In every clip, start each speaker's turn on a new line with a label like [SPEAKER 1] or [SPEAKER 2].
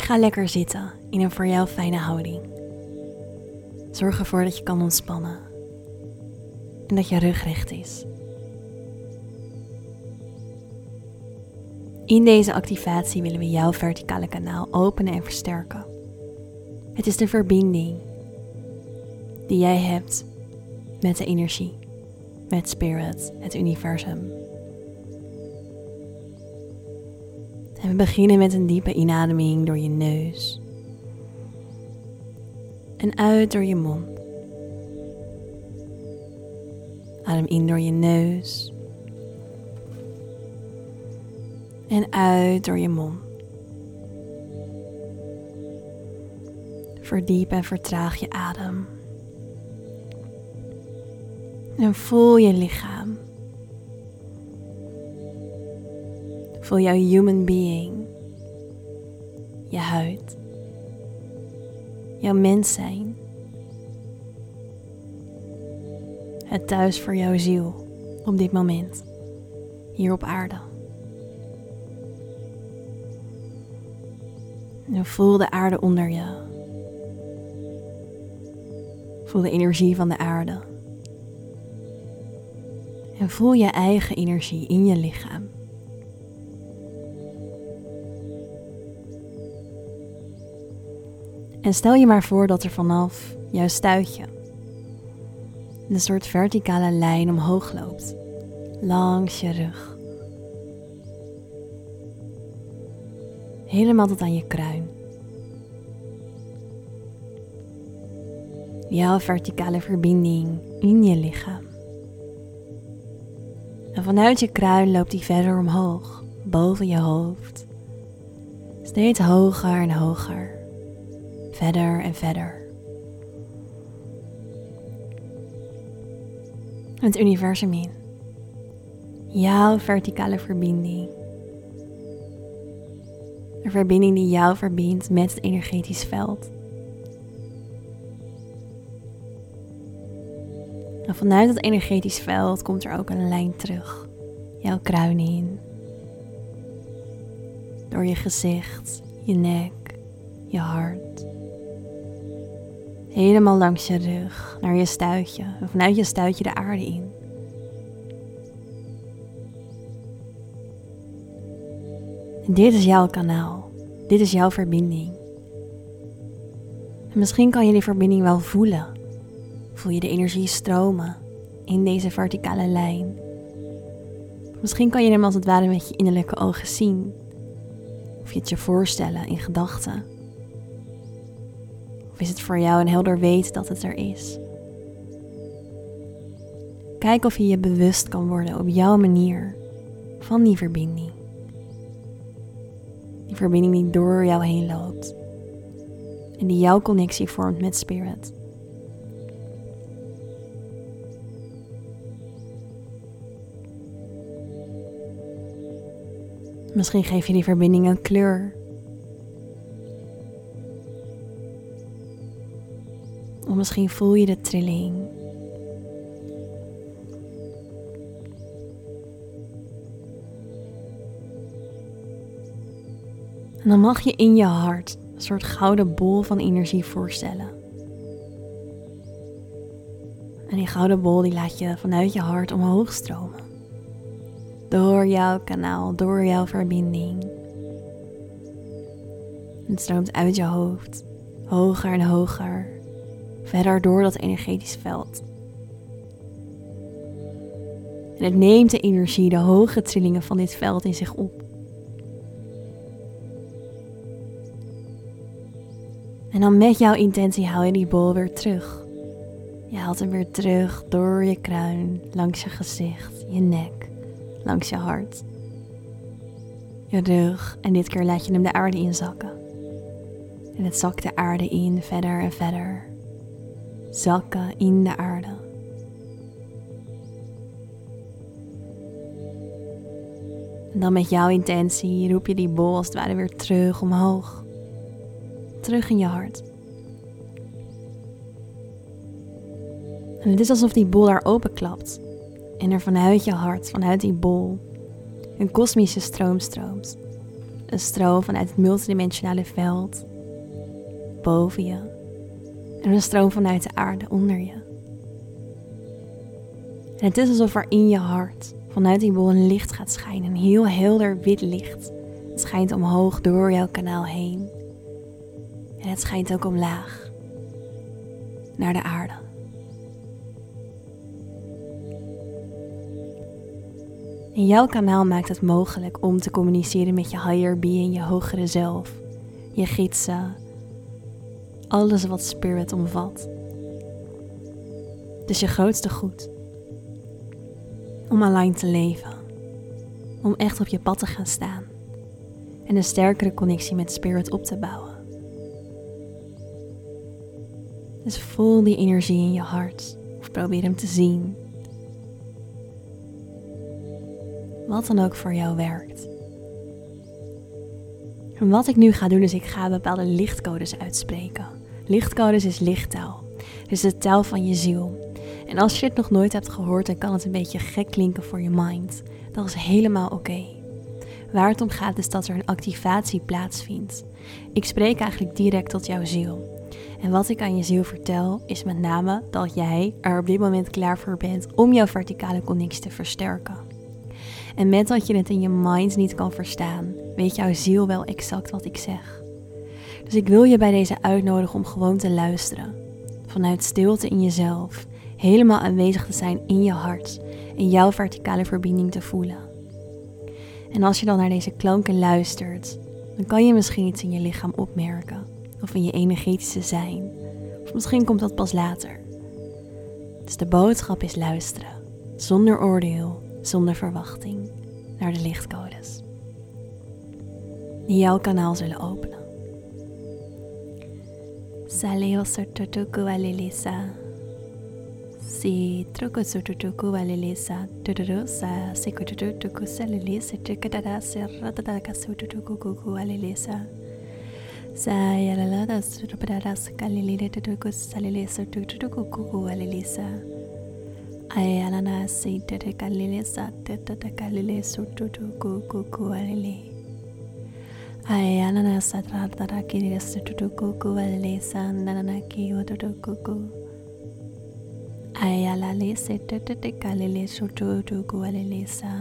[SPEAKER 1] Ga lekker zitten in een voor jou fijne houding. Zorg ervoor dat je kan ontspannen en dat je rug recht is. In deze activatie willen we jouw verticale kanaal openen en versterken. Het is de verbinding die jij hebt met de energie, met spirit, het universum. En we beginnen met een diepe inademing door je neus en uit door je mond. Adem in door je neus en uit door je mond. Verdiep en vertraag je adem. En voel je lichaam. Voel jouw human being. Je huid. Jouw mens zijn. Het thuis voor jouw ziel op dit moment. Hier op aarde. En voel de aarde onder je. Voel de energie van de aarde. En voel je eigen energie in je lichaam. En stel je maar voor dat er vanaf jouw stuitje een soort verticale lijn omhoog loopt. Langs je rug. Helemaal tot aan je kruin. Jouw verticale verbinding in je lichaam. En vanuit je kruin loopt die verder omhoog, boven je hoofd. Steeds hoger en hoger. Verder en verder. Het universum in. Jouw verticale verbinding. Een verbinding die jou verbindt met het energetisch veld. En vanuit het energetisch veld komt er ook een lijn terug. Jouw kruin in. Door je gezicht, je nek, je hart. Helemaal langs je rug, naar je stuitje. En vanuit je stuitje de aarde in. En dit is jouw kanaal. Dit is jouw verbinding. En misschien kan je die verbinding wel voelen. Voel je de energie stromen in deze verticale lijn. Misschien kan je hem als het ware met je innerlijke ogen zien. Of je het je voorstellen in gedachten. Of is het voor jou een helder weten dat het er is? Kijk of je je bewust kan worden op jouw manier van die verbinding. Die verbinding die door jou heen loopt. En die jouw connectie vormt met spirit. Misschien geef je die verbinding een kleur. Of misschien voel je de trilling. En dan mag je in je hart een soort gouden bol van energie voorstellen. En die gouden bol die laat je vanuit je hart omhoog stromen. Door jouw kanaal, door jouw verbinding. Het stroomt uit je hoofd, hoger en hoger, verder door dat energetisch veld. En het neemt de energie, de hoge trillingen van dit veld in zich op. En dan met jouw intentie haal je die bol weer terug. Je haalt hem weer terug door je kruin, langs je gezicht, je nek. Langs je hart, je rug en dit keer laat je hem de aarde inzakken. En het zakt de aarde in verder en verder. Zakken in de aarde. En dan met jouw intentie roep je die bol als het ware weer terug omhoog. Terug in je hart. En het is alsof die bol daar openklapt. En er vanuit je hart, vanuit die bol, een kosmische stroom stroomt. Een stroom vanuit het multidimensionale veld boven je. En een stroom vanuit de aarde onder je. En het is alsof er in je hart, vanuit die bol, een licht gaat schijnen. Een heel helder wit licht. Het schijnt omhoog door jouw kanaal heen. En het schijnt ook omlaag. Naar de aarde. En jouw kanaal maakt het mogelijk om te communiceren met je higher being, je hogere zelf. Je gidsen. Alles wat spirit omvat. Dus je grootste goed. Om aligned te leven. Om echt op je pad te gaan staan. En een sterkere connectie met spirit op te bouwen. Dus voel die energie in je hart. Of probeer hem te zien. Wat dan ook voor jou werkt. En wat ik nu ga doen is ik ga bepaalde lichtcodes uitspreken. Lichtcodes is lichttaal. Het is de taal van je ziel. En als je het nog nooit hebt gehoord, dan kan het een beetje gek klinken voor je mind. Dat is helemaal oké. Waar het om gaat is dat er een activatie plaatsvindt. Ik spreek eigenlijk direct tot jouw ziel. En wat ik aan je ziel vertel is met name dat jij er op dit moment klaar voor bent om jouw verticale connectie te versterken. En met dat je het in je mind niet kan verstaan, weet jouw ziel wel exact wat ik zeg. Dus ik wil je bij deze uitnodigen om gewoon te luisteren. Vanuit stilte in jezelf, helemaal aanwezig te zijn in je hart en jouw verticale verbinding te voelen. En als je dan naar deze klanken luistert, dan kan je misschien iets in je lichaam opmerken. Of in je energetische zijn. Of misschien komt dat pas later. Dus de boodschap is luisteren. Zonder oordeel, zonder verwachting. Naar de lichtcodes. Die jouw kanaal zullen openen. Saleo sototuku alilisa. Si truku sototuku alilisa. Tudurusa sikututuku salilisa. Tukadada serratadaka sototuku kuku alilisa. Saya lalada sutupadadas kalilide tutuku salilisa tutuku kuku alilisa. Ayalana si tete kalilisa tete kalilisa tutuku kuku alili. Ayalana satrata kilisa tutuku kuku alilisa nananaki tutuku. Ayalali si tete kalilisa tutuku alilisa.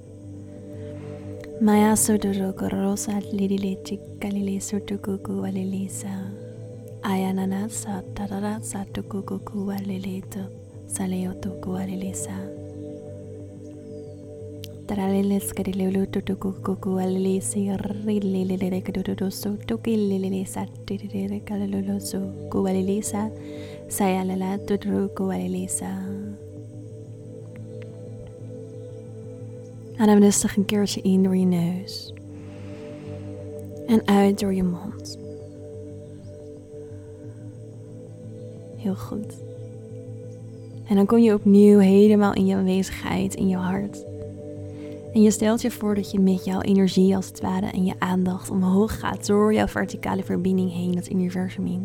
[SPEAKER 1] Maya soturuku rosa lidiliti kalili sotukuku alilisa. Ayanana sa tarara sa tukukuku alilito saleotuku alilisa. Taralilis kadilulu tukukuku alilisi rililile kadudusu tukililisa tidire kalulusu ku alilisa. Sayalala tuturuku alilisa. Adem rustig een keertje in door je neus. En uit door je mond. Heel goed. En dan kom je opnieuw helemaal in je aanwezigheid, in je hart. En je stelt je voor dat je met jouw energie als het ware en je aandacht omhoog gaat door jouw verticale verbinding heen, het universum in.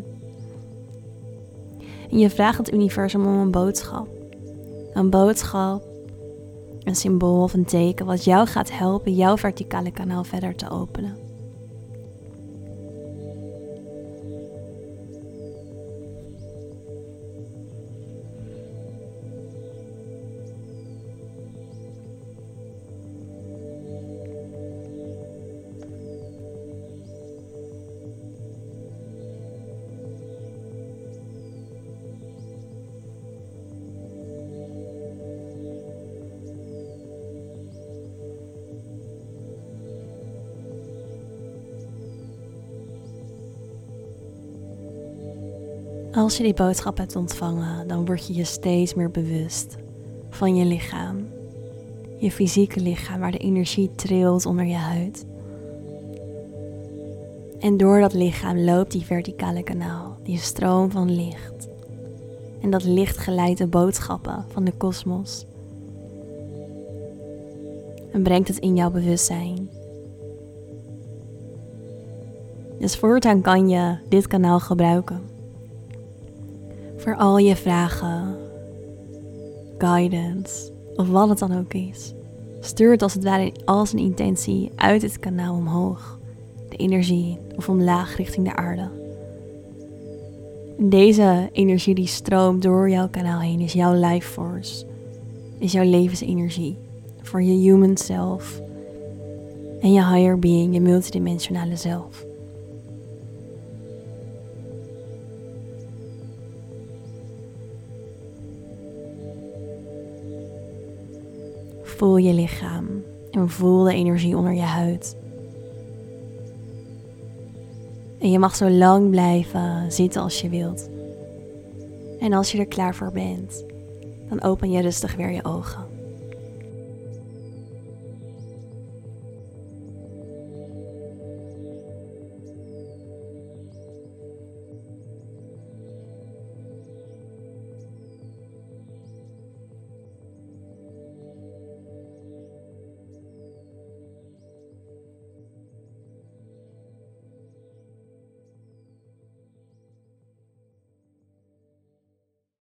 [SPEAKER 1] En je vraagt het universum om een boodschap. Een boodschap. Een symbool of een teken wat jou gaat helpen jouw verticale kanaal verder te openen. Als je die boodschap hebt ontvangen, dan word je je steeds meer bewust van je lichaam. Je fysieke lichaam waar de energie trilt onder je huid. En door dat lichaam loopt die verticale kanaal, die stroom van licht. En dat licht geleidt de boodschappen van de kosmos. En brengt het in jouw bewustzijn. Dus voortaan kan je dit kanaal gebruiken. Voor al je vragen, guidance of wat het dan ook is. Stuur het als het ware als een intentie uit het kanaal omhoog. de energie of omlaag richting de aarde. En deze energie die stroomt door jouw kanaal heen is jouw life force, is jouw levensenergie voor je human self en je higher being, je multidimensionale zelf. Voel je lichaam en voel de energie onder je huid. En je mag zo lang blijven zitten als je wilt. En als je er klaar voor bent, dan open je rustig weer je ogen.